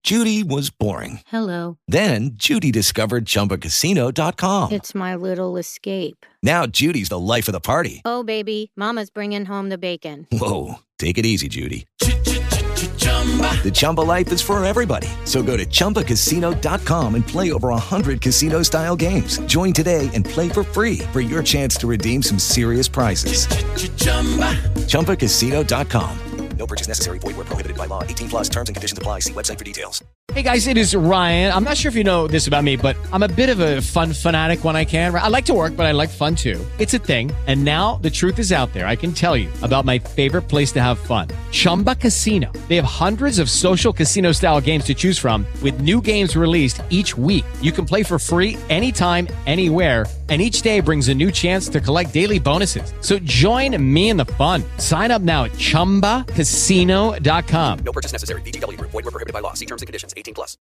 Judy was boring. Hello. Then Judy discovered ChumbaCasino.com. It's my little escape. Now Judy's the life of the party. Oh, baby, mama's bringing home the bacon. Whoa, take it easy, Judy. The Chumba life is for everybody. So go to ChumbaCasino.com and play over 100 casino-style games. Join today and play for free for your chance to redeem some serious prizes. ChumbaCasino.com. No purchase necessary. Void where prohibited by law. 18 plus terms and conditions apply. See website for details. Hey guys, it is Ryan. I'm not sure if you know this about me, but I'm a bit of a fun fanatic when I can. I like to work, but I like fun too. It's a thing. And now the truth is out there. I can tell you about my favorite place to have fun. Chumba Casino. They have hundreds of social casino style games to choose from with new games released each week. You can play for free anytime, anywhere. And each day brings a new chance to collect daily bonuses. So join me in the fun. Sign up now at ChumbaCasino.com. No purchase necessary. VGW Group. Void where prohibited by law. See terms and conditions. 18 plus.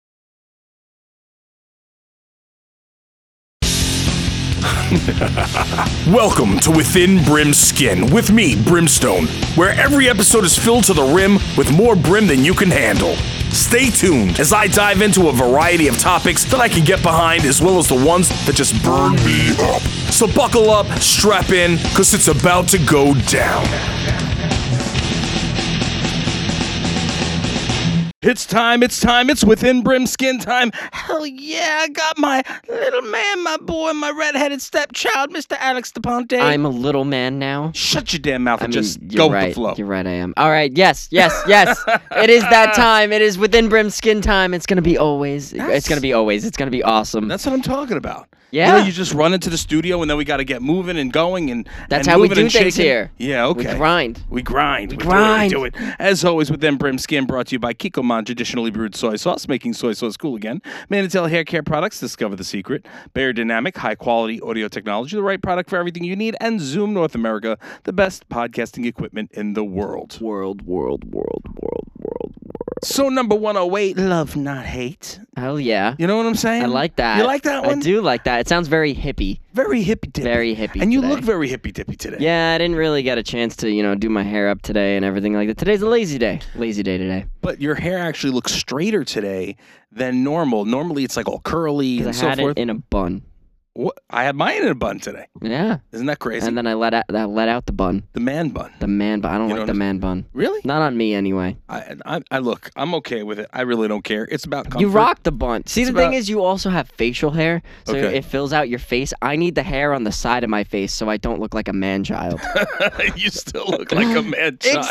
Welcome to Within Brim's Skin with me, Brimstone, where every episode is filled to the rim with more brim than you can handle. Stay tuned as I dive into a variety of topics that I can get behind, as well as the ones that just burn me up. So buckle up, strap in, because it's about to go down. It's time, it's Within Brim Skin time. Hell yeah, I got my little man, my boy, my redheaded stepchild, Mr. Alex DePonte. I'm a little man now. Shut your damn mouth and just you're go right. with the flow. You're right, I am. All right, yes. It is that time. It is Within Brim Skin time. It's gonna be always. It's gonna be awesome. That's what I'm talking about. Yeah. You know, you just run into the studio and then we got to get moving and going and That's and how we moving do and things shaking. here. Yeah, okay. We grind. We grind. grind. We do it. As always, Within Brim Skin brought to you by Kikkoman Traditionally Brewed Soy Sauce, making soy sauce cool again. Manatee Hair Care Products, discover the secret. Bayer Dynamic, high-quality audio technology, the right product for everything you need. And Zoom North America, the best podcasting equipment in the world. World. So number 108, love not hate. Hell yeah. You know what I'm saying? I like that. You like that one? I do like that. It sounds very hippie. Very hippy-dippy. Very hippie And you today. look very hippy-dippy today. Yeah, I didn't really get a chance to, do my hair up today and everything like that. Today's a lazy day. Lazy day today. But your hair actually looks straighter today than normal. Normally it's like all curly and Because so I had forth. it in a bun. What? I had mine in a bun today. Yeah. Isn't that crazy? And then I let out the bun. The man bun. The man bun. I don't You know like the what man bun. Really? Not on me anyway. I look, I'm okay with it. I really don't care. It's about comfort. You rock the bun. See, It's the thing about- is, you also have facial hair, so Okay. it fills out your face. I need the hair on the side of my face so I don't look like a man-child. You still look like a man child.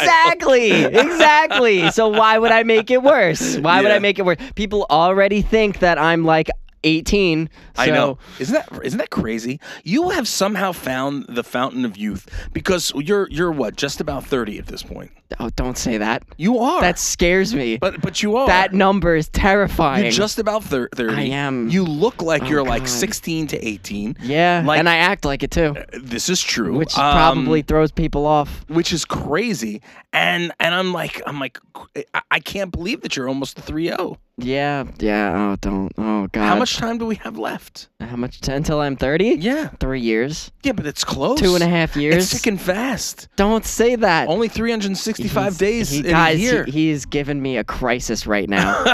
Exactly. So why would I make it worse? Why would Yeah. I make it worse? People already think that I'm like 18. So I know. Isn't that crazy? You have somehow found the fountain of youth because you're what, just about 30 at this point. Oh, don't say that. You are. That scares me. But you are. That number is terrifying. You're just about 30. I am. You look like you're like God. 16 to 18. Yeah, Like- and I act like it too, This is true. which probably throws people off. which is crazy. And I'm like I can't believe that you're almost a 3-0. Yeah. Oh, don't. Oh, God. How much time do we have left? How much? Until I'm 30? Yeah. 3 years. Yeah, but it's close. 2.5 years. It's ticking fast. Don't say that. Only 365 He's- days in guys, a year. He's giving me a crisis right now.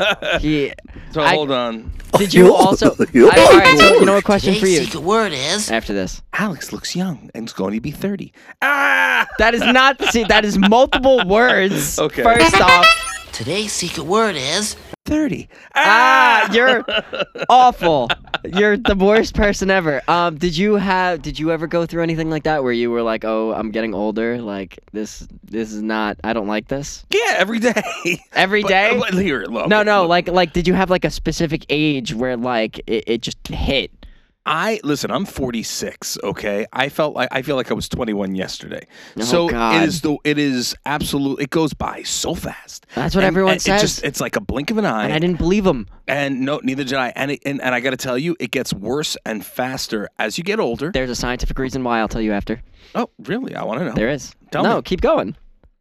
Hold on. Did you also? All right, so you know a question for Today's you. secret word is After this, Alex looks young and is going to be 30. Ah! that is not. See, that is multiple words. Okay. First off, today's secret word is 30. you're awful. You're the worst person ever. Did you ever go through anything like that where you were like, oh, I'm getting older. Like this is not. I don't like this. Yeah, every day. Every day? But here, look. No. Look. Like, did you have like a specific age where like it just hit? Listen, I'm 46, okay? I feel like I was 21 yesterday. Oh, so God. it is absolute, it goes by so fast. That's what everyone says. It's like a blink of an eye. And I didn't believe him. And no, neither did I. And I got to tell you, it gets worse and faster as you get older. There's a scientific reason why. I'll tell you after. Oh, really? I want to know. There is. Tell no, me. keep going.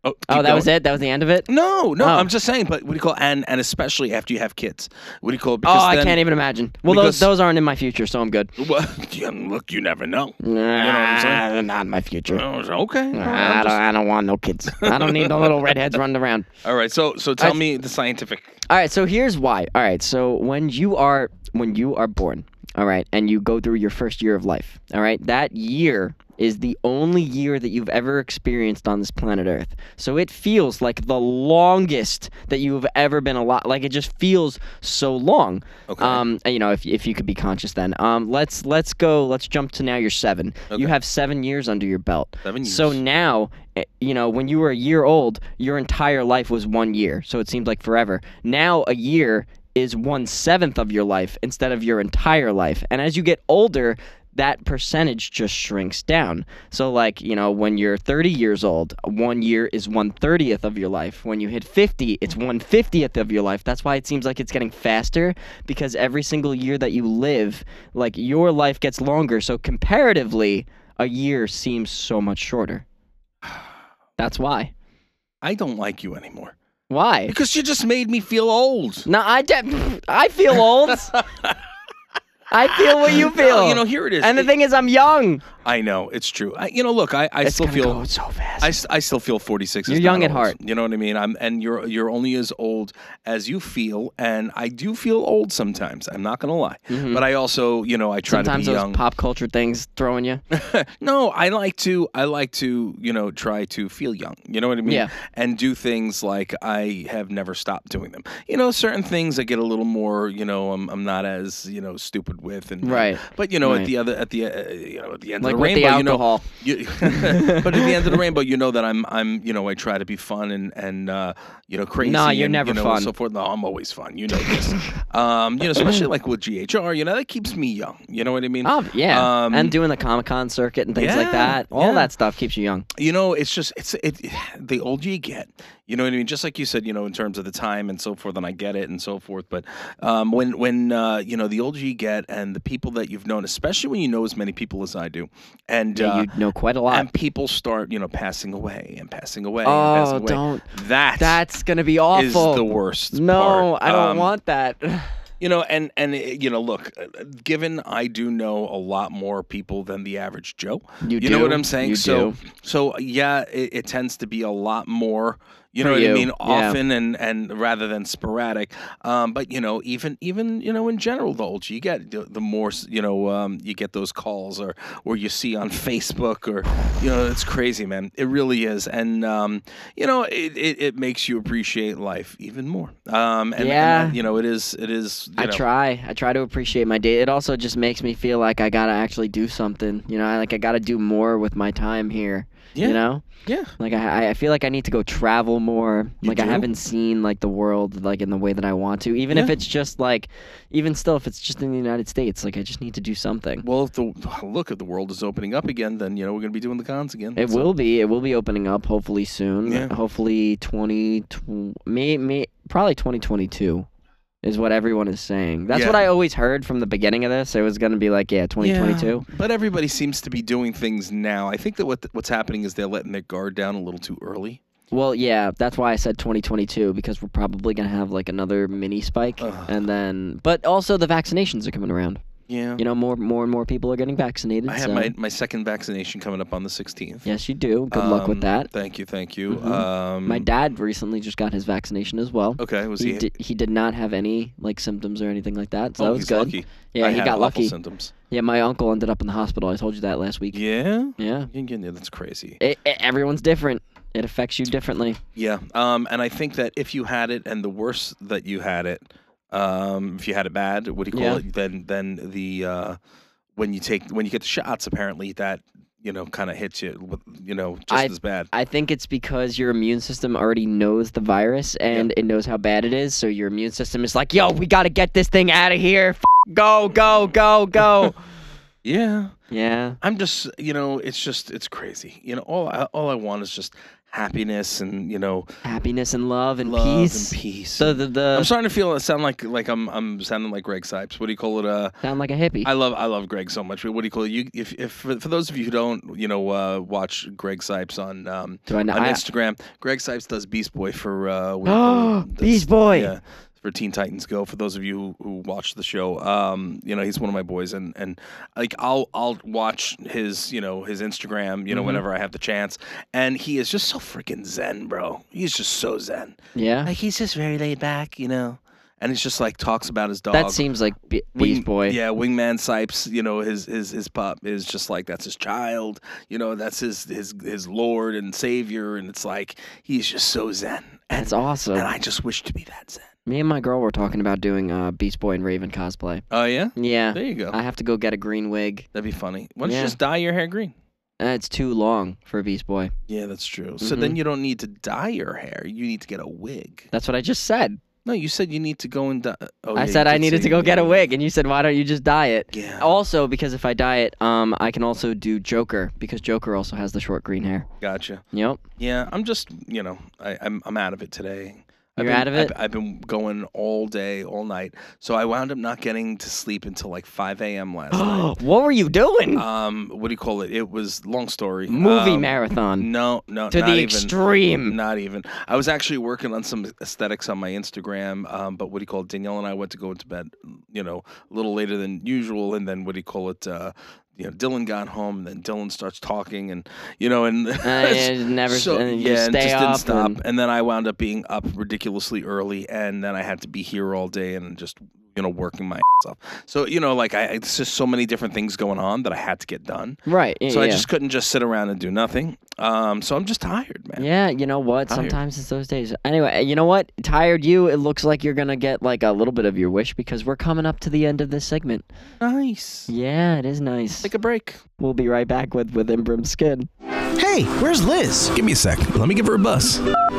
Oh, that was it? That was the end of it? No, Oh. I'm just saying. But what do you call and especially after you have kids? What do you call? Oh, I can't even imagine. Well, because- those aren't in my future, so I'm good. Well, look, you never know. Nah, You know what I'm saying? not in my future. Okay. I don't want no kids. I don't need no little redheads running around. All right. So tell me the scientific. All right, so here's why. All right, so when you are born, all right, and you go through your first year of life, all right, that year is the only year that you've ever experienced on this planet Earth. So it feels like the longest that you've ever been alive. Like it just feels so long. Okay. And, you know, if you could be conscious then. Let's jump to now you're 7. Okay. You have 7 years under your belt. 7 years. So now, you know, when you were a year old, your entire life was 1 year. So it seems like forever. Now a year is 1/7 of your life instead of your entire life. And as you get older, that percentage just shrinks down. So like, you know, when you're 30 years old, 1 year is 1/30th of your life. When you hit 50, it's 1/50th of your life. That's why it seems like it's getting faster, because every single year that you live, like your life gets longer. So comparatively, a year seems so much shorter. That's why. I don't like you anymore Why? because you just made me feel old. No, I feel old. I feel what you feel. No, you know, here it is. And the thing is, I'm young. I know it's true. Look, I It's still gonna feel go so fast. I still feel 46. You're is young not at old. heart. You know what I mean? And you're only as old as you feel, and I do feel old sometimes. I'm not gonna lie, but I also, you know, I try Sometimes to be those young. pop culture things throwing you. No, I like to, you know, try to feel young. You know what I mean? Yeah. And do things like I have never stopped doing them. You know, certain things I get a little more, you know, I'm not as, you know, stupid with, and Right. But you know, Right. at the end Like of the with the rainbow, you know, alcohol. but at the end of the rainbow, you know that I'm, you know, I try to be fun and you know, crazy. Nah, you're and, never you know, fun. So forth. No, I'm always fun. You know this. You know, especially like with GHR. You know, that keeps me young. You know what I mean? Oh, yeah. Um, And doing the Comic-Con circuit and things like yeah, that. All yeah. that stuff keeps you young. You know, it's just the older you get, you know what I mean? Just like you said, you know, in terms of the time and so forth, and I get it and so forth. But when you know, the older you get and the people that you've known, especially when you know as many people as I do, and Yeah, you know quite a lot. and people start, you know, passing away and passing away. Oh, and passing away. don't. That's going to be is awful. the worst. No, part. I don't want that. You know, and you know, look, given I do know a lot more people than the average Joe. You know do. what I'm saying? You do. So yeah, it tends to be a lot more. You For know what you, I mean? yeah. Often and rather than sporadic. But you know, even you know, in general, the older you get, the more you know, you get those calls or you see on Facebook or you know, it's crazy, man. It really is, and you know, it makes you appreciate life even more. Yeah. And, you know, it is. You I know, try to appreciate my day. It also just makes me feel like I got to actually do something. You know, I got to do more with my time here. Yeah. You know? Yeah. Like I feel like I need to go travel more. You Like I do? haven't seen like the world like in the way that I want to. Even if Yeah. it's just like, even still, if it's just in the United States, like I just need to do something. Well, if the world is opening up again, then you know we're gonna be doing the cons again. It So- will be. It will be opening up hopefully soon. Yeah. Hopefully probably 2022 is what everyone is saying. That's Yeah. what I always heard from the beginning of this. It was going to be like, 2022. Yeah, but everybody seems to be doing things now. I think that what's happening is they're letting their guard down a little too early. Well, yeah, that's why I said 2022 because we're probably going to have like another mini spike and then but also the vaccinations are coming around. Yeah. You know, more and more people are getting vaccinated. I have so. my second vaccination coming up on the 16th. Yes, you do. Good luck with that. Thank you. Mhm. My dad recently just got his vaccination as well. Okay, was He did not have any like symptoms or anything like that, so Oh, that was he's good. lucky. Yeah, I he had got awful lucky. symptoms. Yeah, my uncle ended up in the hospital. I told you that last week. Yeah. Yeah. Yeah, that's crazy. Everyone's different. It affects you differently. Yeah. And I think that if you had it, and the worse that you had it, if you had it bad, what do you call it? Then the when you get the shots, apparently that you know kind of hits you, with, you know, just as bad. I think it's because your immune system already knows the virus and it knows how bad it is. So your immune system is like, yo, we got to get this thing out of here. Go, go, go, go. Yeah. Yeah. I'm just, you know, it's crazy. You know, all I want is just happiness and happiness and love and love peace. and peace. The I'm starting to sound like I'm sounding like Greg Sipes. What do you call it? sound like a hippie. I love Greg so much. What do you call it? If for those of you who don't watch Greg Sipes on Instagram, Greg Sipes does Beast Boy for Beast Boy. Yeah. For Teen Titans Go. For those of you who watch the show, he's one of my boys, and like I'll watch his his Instagram, whenever I have the chance, and he is just so freaking zen, bro. He's just so zen. Yeah. Like he's just very laid back, and he's just like talks about his dog. That seems like Beast Boy. Yeah, Wingman Sipes, his pup is just like that's his child, that's his Lord and Savior, and it's like he's just so zen. That's awesome. And I just wish to be that zen. Me and my girl were talking about doing Beast Boy and Raven cosplay. Oh, yeah? Yeah. There you go. I have to go get a green wig. That'd be funny. Why don't you just dye your hair green? It's too long for a Beast Boy. Yeah, that's true. So then you don't need to dye your hair. You need to get a wig. That's what I just said. No, you said you need to go and dye. Oh, I said I needed to go get a wig, and you said, why don't you just dye it? Yeah. Also, because if I dye it, I can also do Joker, because Joker also has the short green hair. Gotcha. Yep. Yeah, I'm just, I'm out of it today. You're out of it? I've been going all day, all night. So I wound up not getting to sleep until like 5 a.m. last night. What were you doing? What do you call it? It was long story. Movie marathon. No, To not the even, extreme. Not even. I was actually working on some aesthetics on my Instagram. But what do you call it? Danielle and I went to go into bed, a little later than usual, and then what do you call it? Dylan got home, and then Dylan starts talking, and and never. so, and you yeah, and stay just up didn't stop. And then I wound up being up ridiculously early, and then I had to be here all day and just working my ass off. So it's just so many different things going on that I had to get done. Right. So I just couldn't just sit around and do nothing. So I'm just tired, man. Yeah, you know what? Sometimes it's those days. Anyway, you know what? Tired you, it looks like you're going to get like a little bit of your wish because we're coming up to the end of this segment. Nice. Yeah, it is nice. Take a break. We'll be right back with Within Brim Skin. Hey, where's Liz? Give me a sec. Let me give her a buzz.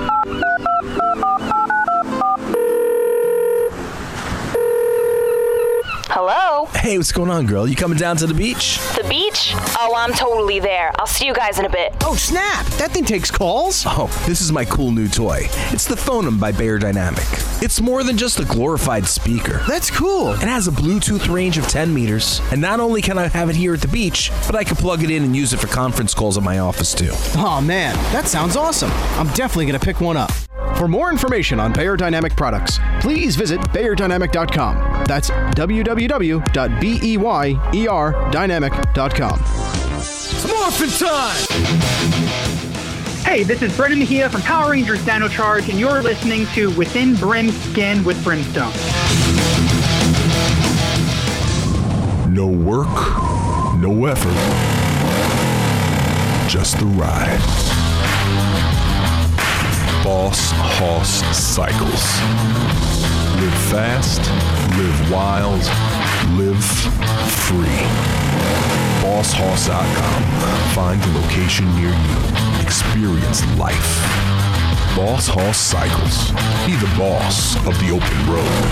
Hello? Hey, what's going on, girl? You coming down to the beach? The beach? Oh, I'm totally there. I'll see you guys in a bit. Oh, snap! That thing takes calls? Oh, this is my cool new toy. It's the Phonem by Beyerdynamic. It's more than just a glorified speaker. That's cool. It has a Bluetooth range of 10 meters, and not only can I have it here at the beach, but I can plug it in and use it for conference calls at my office too. Oh, man, that sounds awesome. I'm definitely going to pick one up. For more information on Beyerdynamic products, please visit Beyerdynamic.com. That's www.beyeerdynamic.com. It's morphin' time! Hey, this is Brendan Mejia from Power Rangers Dino Charge, and you're listening to Within Brim Skin with Brimstone. No work, no effort, just the ride. Boss Hoss Cycles. Live fast, live wild, live free. BossHoss.com. Find a location near you. Experience life. Boss Hoss Cycles. Be the boss of the open road.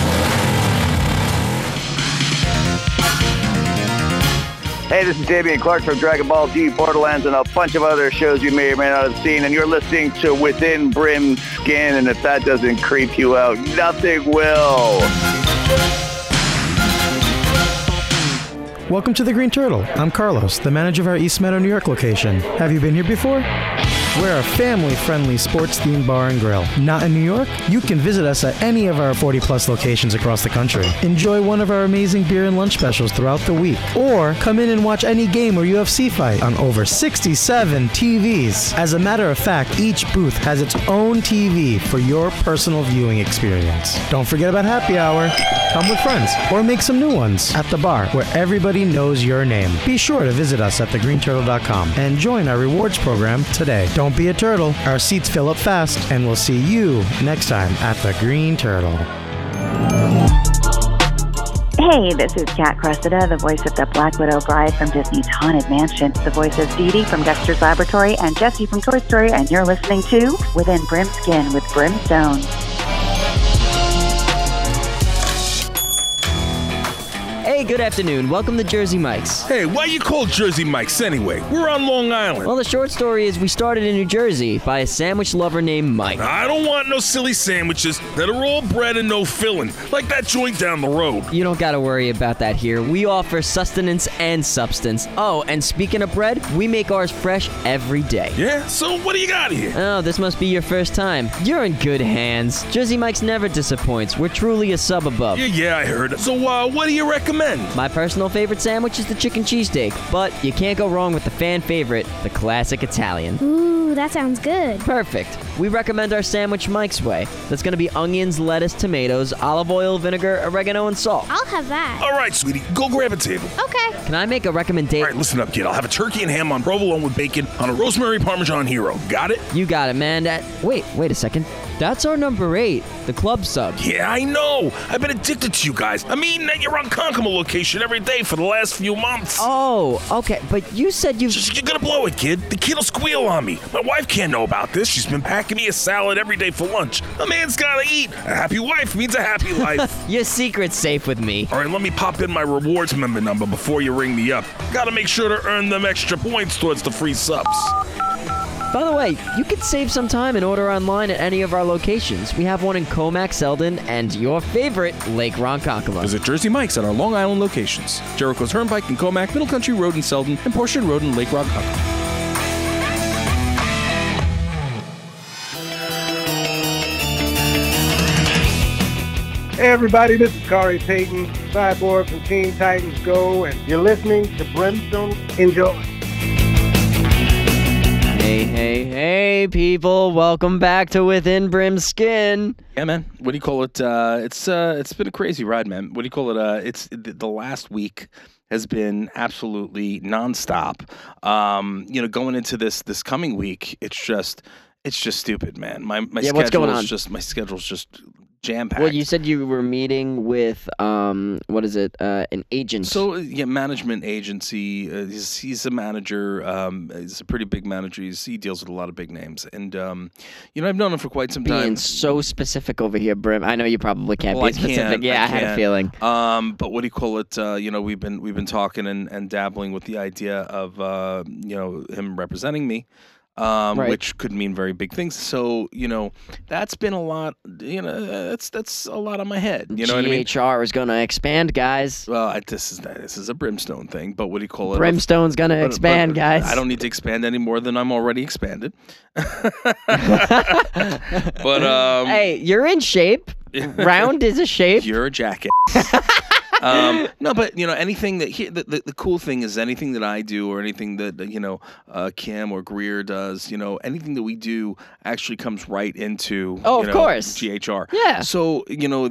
Hey, this is Damian Clark from Dragon Ball Z, Borderlands, and a bunch of other shows you may or may not have seen, and you're listening to Within Brim Skin, and if that doesn't creep you out, nothing will. Welcome to the Green Turtle. I'm Carlos, the manager of our East Meadow, New York location. Have you been here before? We're a family-friendly sports-themed bar and grill. Not in New York? You can visit us at any of our 40-plus locations across the country. Enjoy one of our amazing beer and lunch specials throughout the week. Or come in and watch any game or UFC fight on over 67 TVs. As a matter of fact, each booth has its own TV for your personal viewing experience. Don't forget about happy hour. Come with friends or make some new ones at the bar where everybody knows your name. Be sure to visit us at thegreenturtle.com and join our rewards program today. Don't be a turtle. Our seats fill up fast, and we'll see you next time at the Green Turtle. Hey, this is Kat Cressida, the voice of the Black Widow Bride from Disney's Haunted Mansion, the voice of Dee Dee from Dexter's Laboratory, and Jessie from Toy Story, and you're listening to Within Brim Skin with Brimstone. Hey Hey, good afternoon. Welcome to Jersey Mike's. Hey, why you call Jersey Mike's anyway? We're on Long Island. Well, the short story is we started in New Jersey by a sandwich lover named Mike. I don't want no silly sandwiches that are all bread and no filling, like that joint down the road. You don't gotta worry about that here. We offer sustenance and substance. Oh, and speaking of bread, we make ours fresh every day. Yeah? So what do you got here? Oh, this must be your first time. You're in good hands. Jersey Mike's never disappoints. We're truly a sub above. Yeah, I heard. So, what do you recommend? My personal favorite sandwich is the chicken cheesesteak, but you can't go wrong with the fan favorite, the classic Italian. Ooh, that sounds good. Perfect. We recommend our sandwich Mike's way. That's going to be onions, lettuce, tomatoes, olive oil, vinegar, oregano, and salt. I'll have that. All right, sweetie, go grab a table. Okay. Can I make a recommendation? All right, listen up, kid. I'll have a turkey and ham on provolone with bacon on a rosemary parmesan hero. Got it? You got it, man. Wait a second. That's our number 8, the club sub. Yeah, I know. I've been addicted to you guys. I'm eating at your Ronkonkoma location every day for the last few months. Oh, okay. But you said you're gonna blow it, kid. The kid will squeal on me. My wife can't know about this. She's been packing me a salad every day for lunch. A man's gotta eat. A happy wife means a happy life. Your secret's safe with me. All right, let me pop in my rewards member number before you ring me up. Gotta make sure to earn them extra points towards the free subs. By the way, you could save some time and order online at any of our locations. We have one in Comac, Selden, and your favorite, Lake Ronkonkoma. Visit Jersey Mike's at our Long Island locations. Jericho's Turnpike in Comac, Middle Country Road in Selden, and Portion Road in Lake Ronkonkoma. Hey everybody, this is Corey Payton, Cyborg from Teen Titans Go, and you're listening to Brimstone. Enjoy. Hey, people. Welcome back to Within Brim's Skin. Yeah, man. What do you call it? It's been a crazy ride, man. What do you call it? It's the last week has been absolutely nonstop. Going into this coming week, it's just stupid, man. My schedule what's going on? My schedule's just jam-packed. Well, you said you were meeting with, an agent. So, yeah, management agency. He's a manager. He's a pretty big manager. He deals with a lot of big names. And, I've known him for quite some time. Being so specific over here, Brim. I know you probably can't be specific. I had a feeling. But what do you call it? We've been talking and dabbling with the idea of, him representing me. Right. Which could mean very big things. So, that's been a lot, that's a lot on my head. You know what I mean? GHR is going to expand, guys. Well, this is a Brimstone thing, but what do you call it? Brimstone's going to expand, guys. I don't need to expand any more than I'm already expanded. But, hey, you're in shape. Round is a shape. You're a jackass. No, but anything that the cool thing is anything that I do or anything that Kim or Greer does, anything that we do actually comes right into of course GHR. Yeah. So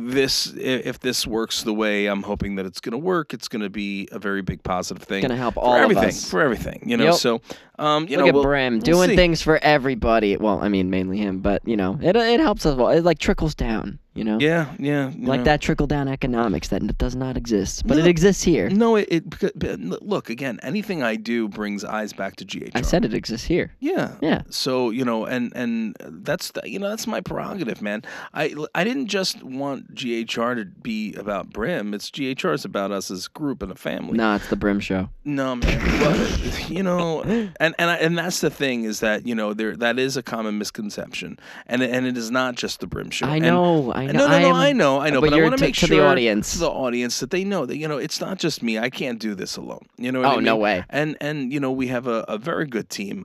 if this works the way I'm hoping that it's going to work, it's going to be a very big positive thing. It's going to help for all everything, of us. for everything. Yep. So look at Brim doing things for everybody. Well, I mean mainly him, but it helps us all. It like trickles down. Yeah. Like that trickle-down economics that does not exist, but it exists here. No, look, again, anything I do brings eyes back to GHR. I said it exists here. Yeah. So, and that's my prerogative, man. I didn't just want GHR to be about Brim. It's GHR's about us as a group and a family. Nah, it's the Brim show. No, man. Well, and that's the thing is that, that is a common misconception. And it is not just the Brim show. I know. No, I know. But I want to make sure to the audience that they know that it's not just me. I can't do this alone. You know what I mean? No way. And we have a very good team.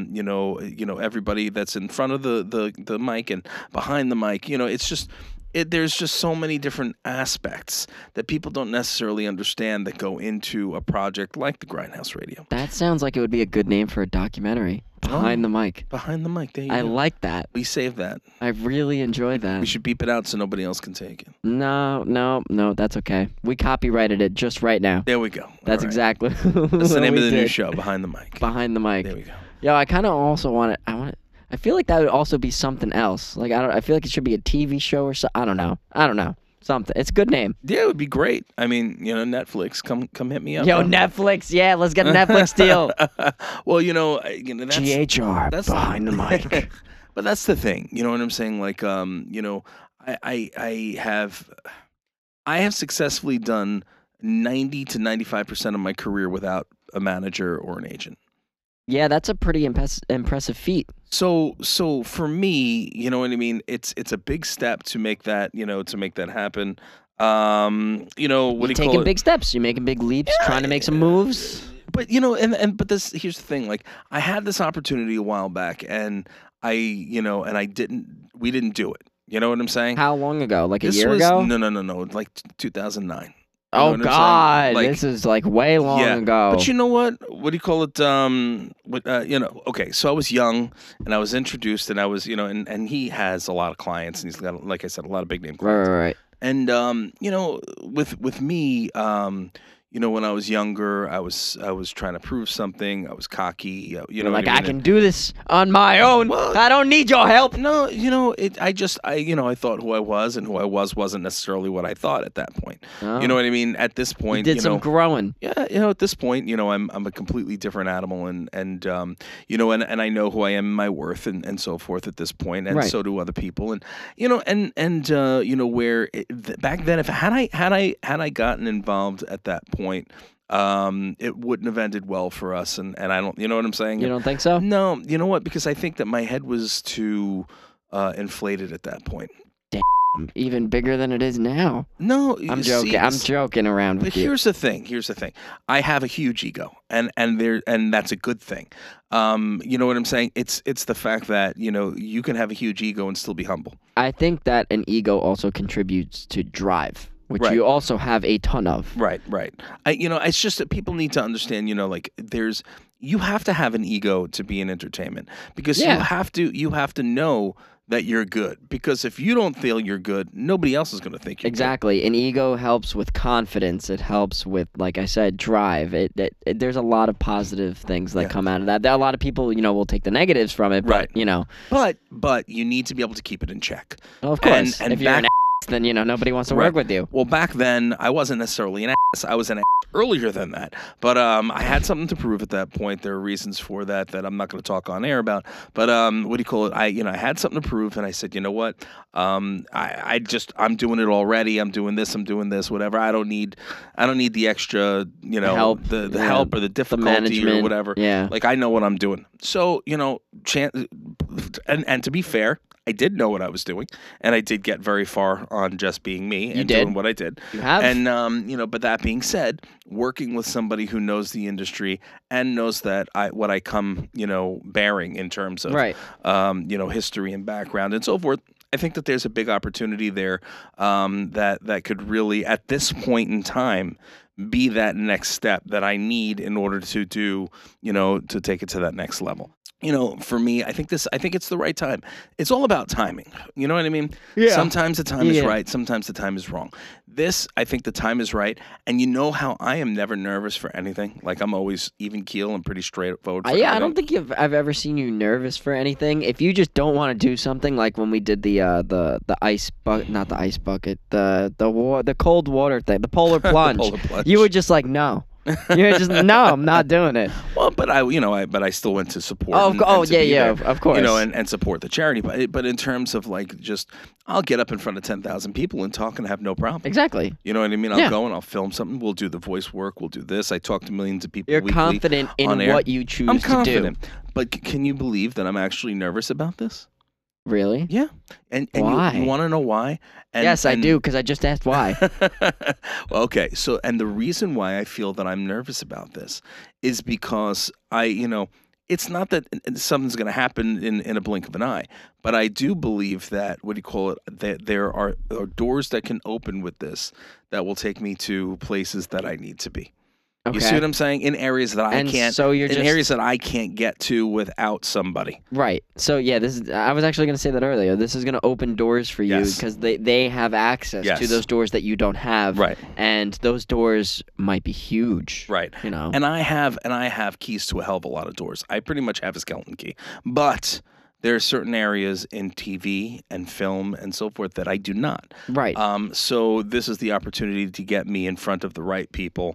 Everybody that's in front of the mic and behind the mic. It's just. There's just so many different aspects that people don't necessarily understand that go into a project like the Grindhouse Radio. That sounds like it would be a good name for a documentary. Behind the mic. Behind the mic. There you go. I like that. We saved that. I really enjoy that. We should beep it out so nobody else can take it. No, that's okay. We copyrighted it just right now. There we go. That's exactly That's the name of the new show, Behind the Mic. Behind the Mic. There we go. Yo, I kind of also want it. I feel like that would also be something else. Like I feel like it should be a TV show or something. I don't know. Something. It's a good name. Yeah, it would be great. I mean, Netflix, come hit me up. Yo, Netflix. Yeah, let's get a Netflix deal. Well, that's GHR. That's Behind the Mic. But that's the thing. You know what I'm saying? Like, I have successfully done 90 to 95% of my career without a manager or an agent. Yeah, that's a pretty impressive feat. So for me, you know what I mean? It's a big step to make that, happen. You know, what do you call it? Taking big steps. You're making big leaps, trying to make some moves. But but here's the thing. Like, I had this opportunity a while back, and we didn't do it. You know what I'm saying? How long ago? Like this a year was, ago? No. Like 2009. Oh God, this is like way long ago. But you know what? What do you call it? Okay. So I was young, and I was introduced, and I was, and he has a lot of clients, and he's got, like I said, a lot of big name clients. Right. And with me, when I was younger, I was trying to prove something. I was cocky. Like, I can do this on my own. Well, I don't need your help. No, I thought who I was, and who I wasn't necessarily what I thought at that point. Oh. You know what I mean? At this point, you did some growing. Yeah, at this point, I'm a completely different animal, and I know who I am, my worth, and so forth at this point, and so do other people, and where back then, had I gotten involved at that point, it wouldn't have ended well for us, and I don't, you know what I'm saying? You don't think so? No, you know what? Because I think that my head was too inflated at that point. Damn, even bigger than it is now. No, I'm joking. I'm joking around with you. But here's the thing. I have a huge ego, and that's a good thing. You know what I'm saying? It's the fact that you can have a huge ego and still be humble. I think that an ego also contributes to drive, which you also have a ton of. Right. It's just that people need to understand, you have to have an ego to be in entertainment, because you have to know that you're good, because if you don't feel you're good, nobody else is going to think you're good. An ego helps with confidence. It helps with, like I said, drive. There's a lot of positive things that come out of that. There are a lot of people, will take the negatives from it, but, But you need to be able to keep it in check. Well, of course. And if you're an ass, then, nobody wants to work with you. Well, back then, I wasn't necessarily an ass. I was an ass earlier than that. But I had something to prove at that point. There are reasons for that I'm not going to talk on air about. But what do you call it? I had something to prove, and I said, you know what? I'm doing it already. I'm doing this, whatever. I don't need the extra, help, the help or the difficulty or whatever. Yeah. Like, I know what I'm doing. So, and to be fair, I did know what I was doing, and I did get very far on just being me and doing what I did. You have. And, but that being said, working with somebody who knows the industry and knows that what I come, bearing in terms of, history and background and so forth, I think that there's a big opportunity there that could really, at this point in time, be that next step that I need in order to do, to take it to that next level. For me, I think it's the right time. It's all about timing. You know what I mean? Yeah. Sometimes the time is right. Sometimes the time is wrong. I think the time is right. And you know how I am never nervous for anything. Like, I'm always even keel and pretty straightforward. I don't think I've ever seen you nervous for anything. If you just don't want to do something, like when we did the ice bucket, not the ice bucket, the cold water thing, the polar plunge. The polar plunge. You were just like, no. You're just no, I'm not doing it. Well, but I still went to support. Of course. And support the charity. But in terms of I'll get up in front of 10,000 people and talk and have no problem. Exactly. You know what I mean? I'll go and I'll film something. We'll do the voice work. We'll do this. I talk to millions of people. You're weekly confident in on air. what you choose I'm to confident. do. But can you believe that I'm actually nervous about this? Really? Yeah. And why? You want to know why? Yes, I do, because I just asked why. Well, okay. So, and the reason why I feel that I'm nervous about this is because it's not that something's going to happen in a blink of an eye, but I do believe that, that there are doors that can open with this that will take me to places that I need to be. Okay. You see what I'm saying? In areas that I can't. So areas that I can't get to without somebody. Right. So yeah, I was actually going to say that earlier. This is going to open doors for you because they have access to those doors that you don't have. Right. And those doors might be huge. Right. And I have keys to a hell of a lot of doors. I pretty much have a skeleton key, but there are certain areas in TV and film and so forth that I do not. Right. So this is the opportunity to get me in front of the right people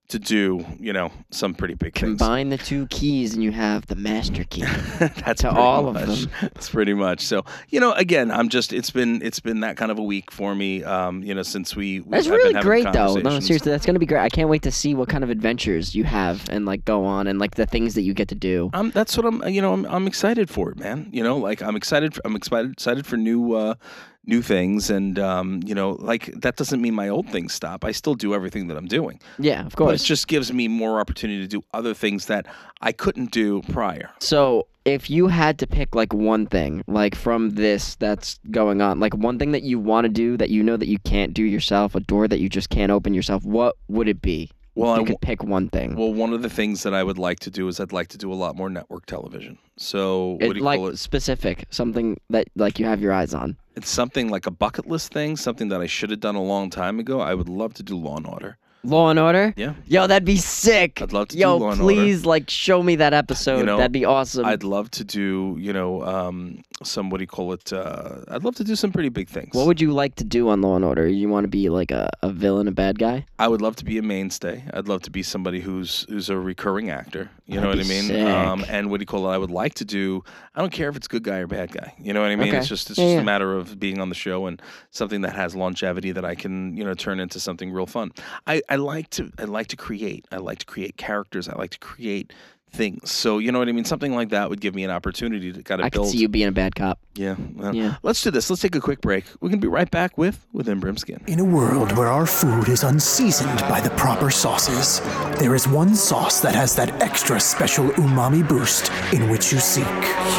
to do, some pretty big things. Combine the two keys and you have the master key. That's to all of them. That's pretty much. So, again, it's been that kind of a week for me, since we That's really great, though. No, seriously, that's going to be great. I can't wait to see what kind of adventures you have and, go on and, the things that you get to do. That's what I'm excited for it, man. I'm excited for new things, and that doesn't mean my old things stop. I still do everything that I'm doing. Yeah, of course. But it just gives me more opportunity to do other things that I couldn't do prior. So if you had to pick one thing, from this that's going on, one thing that you want to do that you know that you can't do yourself, a door that you just can't open yourself, what would it be? Well, you could pick one thing. Well, one of the things that I would like to do is I'd like to do a lot more network television. So what do you call it? Specific, something that you have your eyes on. It's something like a bucket list thing, something that I should have done a long time ago. I would love to do Law and Order. Law and Order? Yeah. Yo, that'd be sick. I'd love to do Law and Order. Please, show me that episode. That'd be awesome. I'd love to do, some, what do you call it? I'd love to do some pretty big things. What would you like to do on Law and Order? You want to be a villain, a bad guy? I would love to be a mainstay. I'd love to be somebody who's a recurring actor. You know what I mean? Sick. And what do you call it? I would like to do. I don't care if it's good guy or bad guy. You know what I mean? Okay. It's just a matter of being on the show and something that has longevity that I can turn into something real fun. I like to create. I like to create characters. I like to create things. So, you know what I mean? Something like that would give me an opportunity to kind of build. I can see you being a bad cop. Yeah. Well, let's do this. Let's take a quick break. We're going to be right back with Within Brimskin. In a world where our food is unseasoned by the proper sauces, there is one sauce that has that extra special umami boost in which you seek.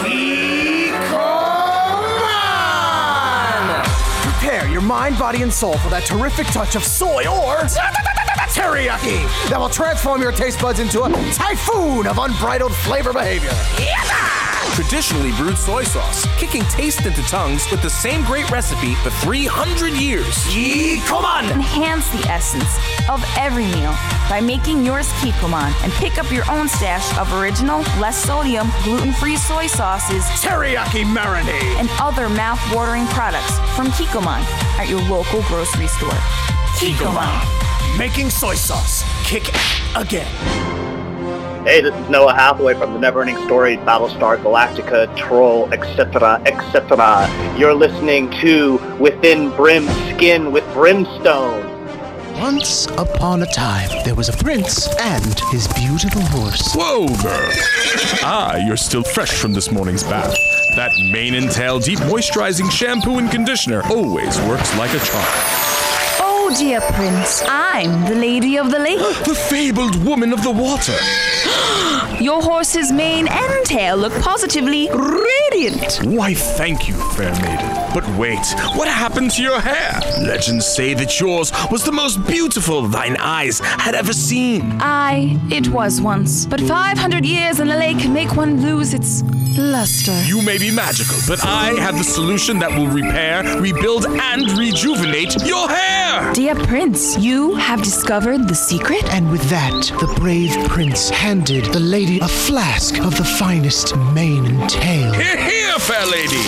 Prepare your mind, body, and soul for that terrific touch of soy or teriyaki that will transform your taste buds into a typhoon of unbridled flavor behavior. Traditionally brewed soy sauce, kicking taste into tongues with the same great recipe for 300 years. Kikkoman! Enhance the essence of every meal by making yours Kikkoman and pick up your own stash of original, less sodium, gluten-free soy sauces, teriyaki marinade, and other mouth-watering products from Kikkoman at your local grocery store. Kikkoman. Making soy sauce kick again. Hey, this is Noah Hathaway from the Neverending Story, Battlestar Galactica, Troll, etc., etc. You're listening to Within Brimskin with Brimstone. Once upon a time, there was a prince and his beautiful horse. Whoa, girl. You're still fresh from this morning's bath. That mane and tail deep moisturizing shampoo and conditioner always works like a charm. Oh, dear Prince, I'm the Lady of the Lake. The fabled woman of the water. Your horse's mane and tail look positively radiant. Why, thank you, fair maiden. But wait, what happened to your hair? Legends say that yours was the most beautiful thine eyes had ever seen. Aye, it was once. But 500 years in the lake can make one lose its luster. You may be magical, but I have the solution that will repair, rebuild, and rejuvenate your hair. Dear Prince, you have discovered the secret? And with that, the brave prince handed the lady a flask of the finest mane and tail. Hear, hear, fair lady.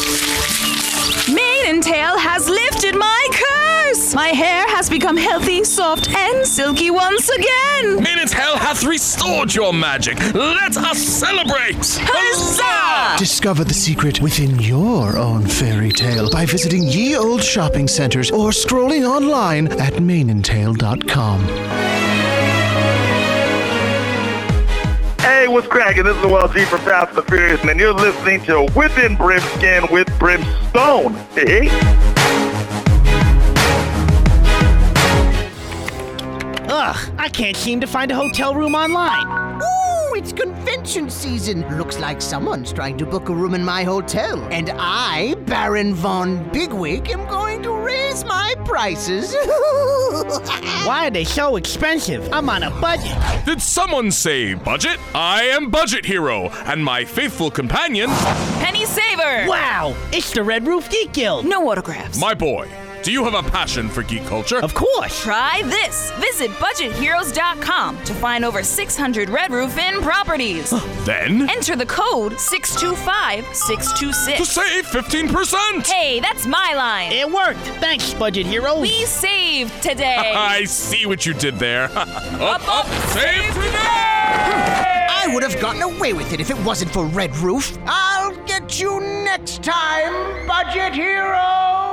Mane and tail has lifted my curse. My hair has become healthy, soft, and silky once again. Mane and tail hath restored your magic. Let us celebrate. Huzzah! Discover the secret within your own fairy tale by visiting ye old shopping centers or scrolling online at maneandtail.com. Hey, what's cracking? This is Will G from Fast and the Furious, and you're listening to Within Brimskin with Brimstone. Hey. Ugh, I can't seem to find a hotel room online. Ooh, it's convention season. Looks like someone's trying to book a room in my hotel. And I, Baron Von Bigwig, am going to raise my prices. Why are they so expensive? I'm on a budget. Did someone say budget? I am Budget Hero, and my faithful companion... Penny Saver! Wow, it's the Red Roof Geek Guild. No autographs. My boy, Do you have a passion for geek culture? Of course. Try this. Visit budgetheroes.com to find over 600 Red Roof Inn properties. Then Enter the code 625-626 to save 15%. Hey, that's my line. It worked. Thanks, Budget Heroes. We saved today. I see what you did there. Up, save today! I would have gotten away with it if it wasn't for Red Roof. I'll get you next time, Budget Hero!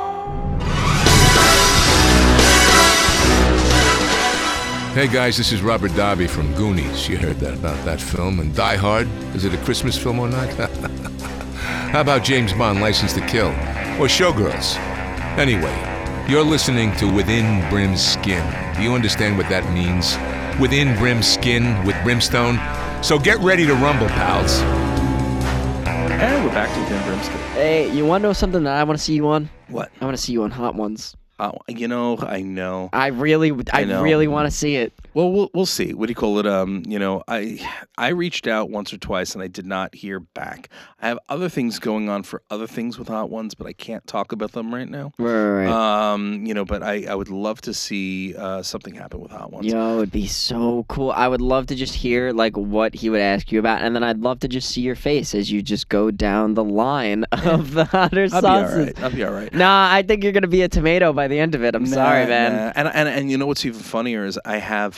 Hey guys, this is Robert Darby from Goonies. You heard that about that film. And Die Hard, is it a Christmas film or not? How about James Bond, License to Kill? Or Showgirls? Anyway, you're listening to Within Brim's Skin. Do you understand what that means? Within Brim's Skin with Brimstone? So get ready to rumble, pals. And we're back to Within Brim's Skin. Hey, you want to know something that I want to see you on? What? I want to see you on Hot Ones. You know, I know. I really want to see it. Well, we'll see. What do you call it? You know, I reached out once or twice and I did not hear back. I have other things going on for other things with Hot Ones, but I can't talk about them right now. Right. You know, but I would love to see something happen with Hot Ones. Yo, it'd be so cool. I would love to just hear like what he would ask you about, and then I'd love to just see your face as you just go down the line of the hotter sauces. I'll be all right. Nah, I think you're gonna be a tomato by the end of it. I'm sorry, man. Nah. And you know what's even funnier is I have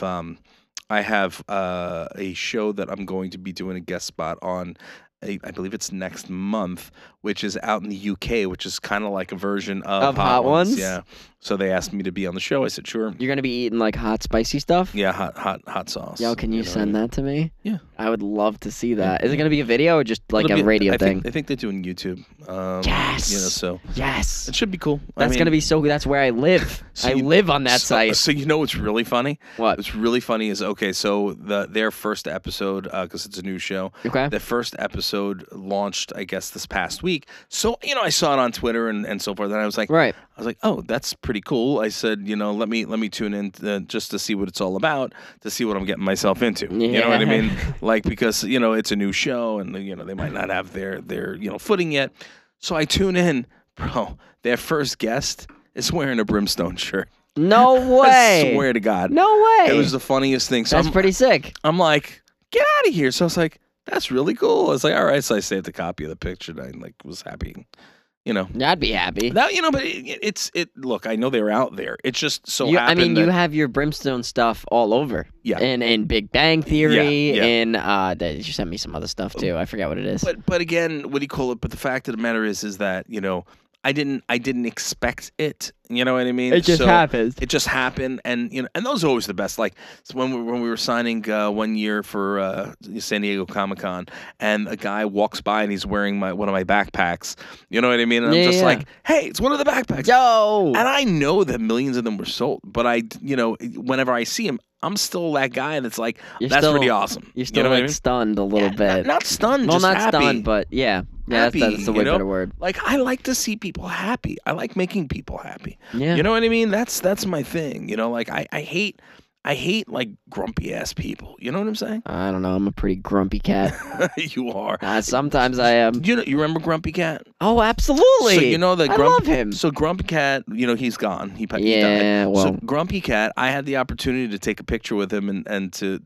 a show that I'm going to be doing a guest spot on. I believe it's next month, which is out in the UK, which is kind of like a version of Hot Ones. Yeah. So they asked me to be on the show. I said, sure. You're gonna be eating like hot, spicy stuff. Yeah, hot sauce. Yo, can you send that to me? Yeah. I would love to see that. Is it gonna be a video or just like a radio thing? I think they're doing YouTube. Yes. You know, so yes, it should be cool. That's gonna be so. That's where I live. I live on that site. So you know what's really funny? What? What's really funny is so their first episode, because it's a new show. Okay. The first episode launched, I guess, this past week. So you know, I saw it on Twitter and so forth, and I was like, right. I was like, oh, that's pretty cool. I said, you know, let me tune in just to see what it's all about, to see what I'm getting myself into. Yeah. You know what I mean? Like, because you know it's a new show, and you know they might not have their footing yet. So I tune in, bro. Their first guest is wearing a Brimstone shirt. No way. I swear to God. No way. It was the funniest thing. So That's pretty sick. I'm like, get out of here. So I was like, that's really cool. I was like, all right. So I saved a copy of the picture, and I was happy. You know, I'd be happy. Now, you know, but it's Look, I know they're out there. It's just so I happened. mean, that, you have your Brimstone stuff all over. Yeah. In Big Bang Theory. Yeah. And you sent me some other stuff too. I forget what it is. But again, what do you call it? But the fact of the matter is that you know, I didn't expect it. You know what I mean? It just happens. It just happened, and you know, and those are always the best. Like when we were signing 1 year for San Diego Comic-Con, and a guy walks by and he's wearing one of my backpacks. You know what I mean? And I'm just like, hey, it's one of the backpacks. Yo! And I know that millions of them were sold, but whenever I see him, I'm still that guy that's like, that's pretty awesome. You're still you know what I like mean? stunned a little bit. Not stunned, well, just not happy. stunned, but yeah. Yeah, Happy, that's the way better word. Like, I like to see people happy. I like making people happy. Yeah. You know what I mean? That's my thing. You know, like I hate like grumpy ass people. You know what I'm saying? I don't know. I'm a pretty grumpy cat. You are. Sometimes I am. You remember Grumpy Cat? Oh, absolutely. So you know that I love him. So Grumpy Cat, you know, he's gone. He died. Well. So Grumpy Cat, I had the opportunity to take a picture with him and to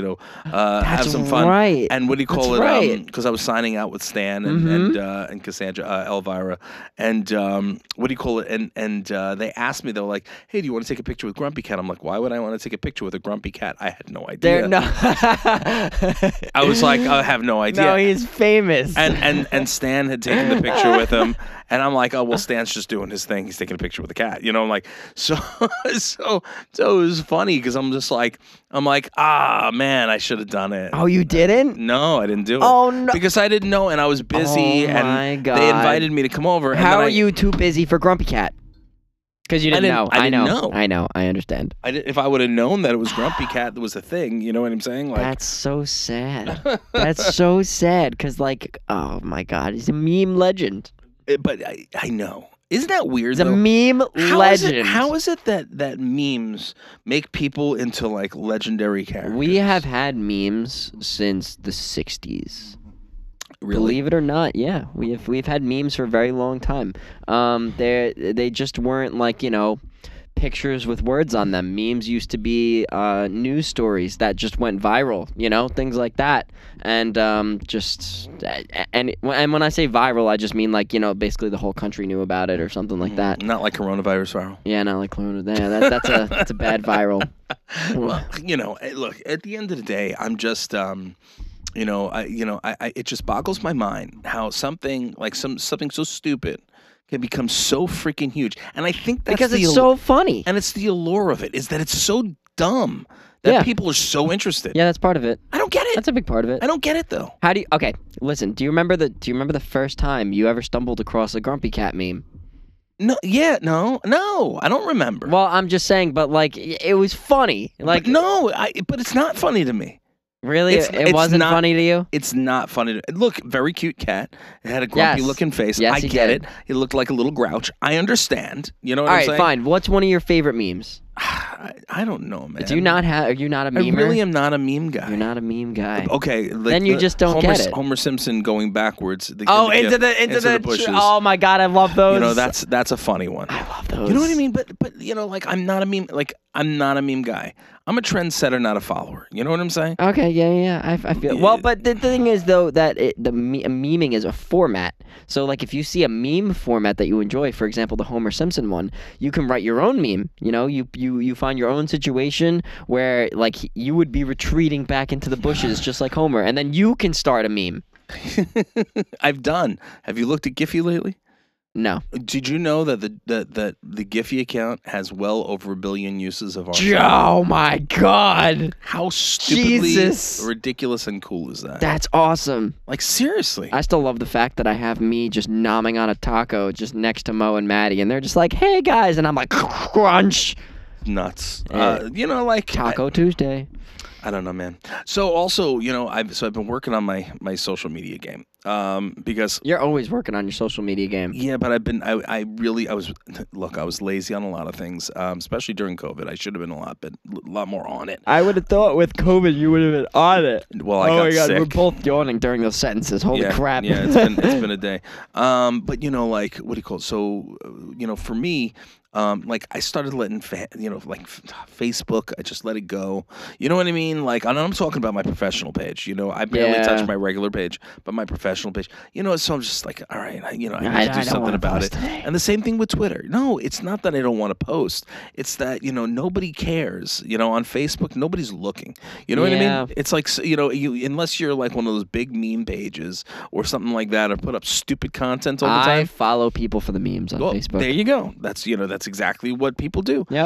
have some fun. Right. And what do you call That's it? right. Because I was signing out with Stan and Cassandra Elvira, and what do you call it? And they asked me, they were like, "Hey, do you want to take a picture with Grumpy Cat?" I'm like, "Why would I want to take a picture with a grumpy cat?" I had no idea. I was like, I have no idea. No, he's famous. And Stan had taken the picture with him, and I'm like, oh well, Stan's just doing his thing. He's taking a picture with the cat, you know. I'm like, so it was funny because I'm like, man, I should have done it. Oh, you didn't? No, I didn't do it. Oh no, because I didn't know, and I was busy, oh, my and God. they invited me to come over. How are you too busy for Grumpy Cat? Because you didn't know. I didn't know. I know. I understand. If I would have known that it was Grumpy Cat that was a thing, you know what I'm saying? Like, that's so sad. That's so sad. Because, like, oh my God, he's a meme legend. But I know. Isn't that weird? He's a meme legend. How is it that memes make people into like legendary characters? We have had memes since the 60s. Really? Believe it or not, yeah, we've had memes for a very long time. They just weren't like pictures with words on them. Memes used to be news stories that just went viral, things like that. And and when I say viral, I just mean basically the whole country knew about it or something like that. Not like coronavirus viral. Yeah, not like coronavirus. Yeah, that's a bad viral. Well, look, at the end of the day, I'm just it just boggles my mind how something like something so stupid can become so freaking huge. And I think that's because it's so funny. And it's the allure of it, is that it's so dumb that people are so interested. Yeah, that's part of it. I don't get it. That's a big part of it. I don't get it though. Okay, listen, do you remember the first time you ever stumbled across a Grumpy Cat meme? No, I don't remember. Well, I'm just saying, but it was funny. But it's not funny to me. Really? It wasn't funny to you? It's not funny. Look, very cute cat. It had a grumpy-looking face. Yes, I get it. He looked like a little grouch. I understand. You know what I'm saying? All right, fine. What's one of your favorite memes? I don't know, man. Are you not a memer? I really am not a meme guy. You're not a meme guy. Okay. Then you just don't get it. Homer Simpson going backwards. Into the bushes. Oh my God, I love those. That's a funny one. I love those. You know what I mean? But I'm not a meme. I'm not a meme guy. I'm a trendsetter, not a follower. You know what I'm saying? Okay, yeah. I feel. Well, but the thing is though that memeing is a format. So if you see a meme format that you enjoy, for example, the Homer Simpson one, you can write your own meme. You find your own situation where you would be retreating back into the bushes just like Homer, and then you can start a meme. Have you looked at Giphy lately? No. Did you know that the Giphy account has well over 1 billion uses of our Oh my God! How stupidly Jesus. ridiculous and cool is that? That's awesome. Seriously. I still love the fact that I have me just nomming on a taco just next to Mo and Maddie, and they're just like, "Hey guys," and I'm like, "Crunch." Nuts. Taco Tuesday. I don't know, man. So also, I've been working on my social media game. Because you're always working on your social media game. Yeah, but I was lazy on a lot of things, especially during COVID. I should have been a lot more on it. I would have thought with COVID you would have been on it. Well, I got sick. We're both yawning during those sentences. Holy crap. Yeah, it's been a day. But what do you call it? So, for me, I started letting, Facebook, I just let it go. You know what I mean? I'm talking about my professional page. I barely touch my regular page, but my professional page. So I'm just all right, I need to do something about it. Today. And the same thing with Twitter. No, it's not that I don't want to post. It's that, nobody cares. On Facebook, nobody's looking. You know what I mean? It's unless you're one of those big meme pages or something like that, or put up stupid content all the time. I follow people for the memes on Facebook. There you go. That's exactly what people do. Yep.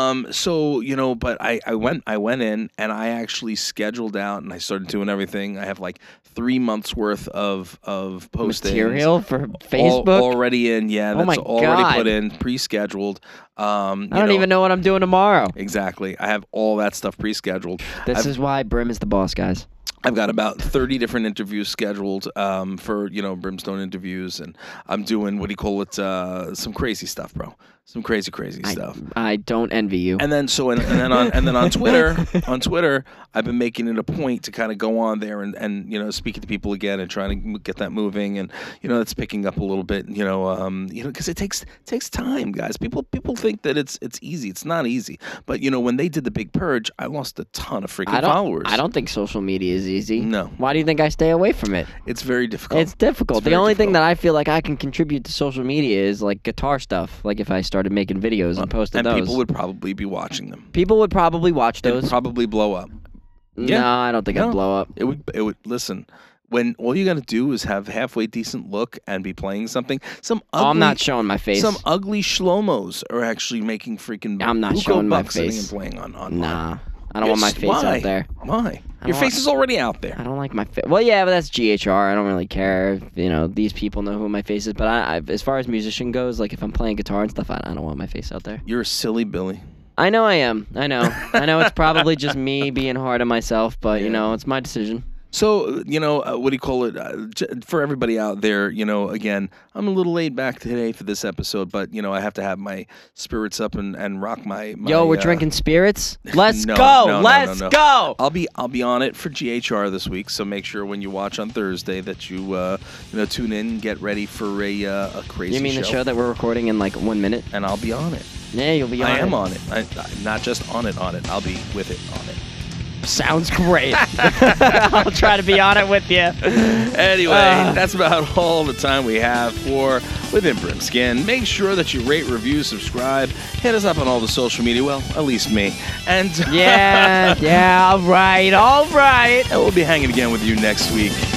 So, but I went in and I actually scheduled out and I started doing everything. I have 3 months worth of postings. Material for Facebook? Already in, yeah. That's already put in, pre-scheduled. I don't even know what I'm doing tomorrow. Exactly. I have all that stuff pre-scheduled. This is why Brim is the boss, guys. I've got about 30 different interviews scheduled for, Brimstone interviews, and I'm doing, some crazy stuff, bro. Some crazy stuff. I don't envy you. And then on Twitter, I've been making it a point to kind of go on there and speaking to people again and trying to get that moving, and it's picking up a little bit, because it takes time, guys. People think that it's easy. It's not easy. But when they did the big purge, I lost a ton of freaking followers. I don't think social media is easy. No. Why do you think I stay away from it? It's very difficult. It's difficult. The only thing that I feel like I can contribute to social media is guitar stuff. If I started making videos and posted those. And people would probably be watching them. People would probably watch those. It'd probably blow up. No, I don't think it'd blow up. It would. Listen, when all you got to do is have halfway decent look and be playing something. I'm not showing my face. Some ugly Shlomos are actually making freaking. I'm not showing my face. And playing on. Nah. I don't want my face out there. Why? Your face is already out there. I don't like my face. Well, yeah, but that's GHR. I don't really care if, these people know who my face is. But I as far as musician goes, if I'm playing guitar and stuff, I don't want my face out there. You're a silly Billy. I know I am. I know. I know it's probably just me being hard on myself, but, it's my decision. So, what do you call it? For everybody out there, again, I'm a little laid back today for this episode, but, I have to have my spirits up and rock my Yo, we're drinking spirits? Let's No, go! no, no, Let's no, no. go! I'll be on it for GHR this week, so make sure when you watch on Thursday that you tune in and get ready for a crazy show. You mean the show that we're recording in like 1 minute? And I'll be on it. Yeah, you'll be on it. I am on it. I'm not just on it. I'll be with it on it. Sounds great. I'll try to be on it with you. Anyway, that's about all the time we have for Within Brimskin. Make sure that you rate, review, subscribe. Hit us up on all the social media. Well, at least me. And yeah, all right. And we'll be hanging again with you next week.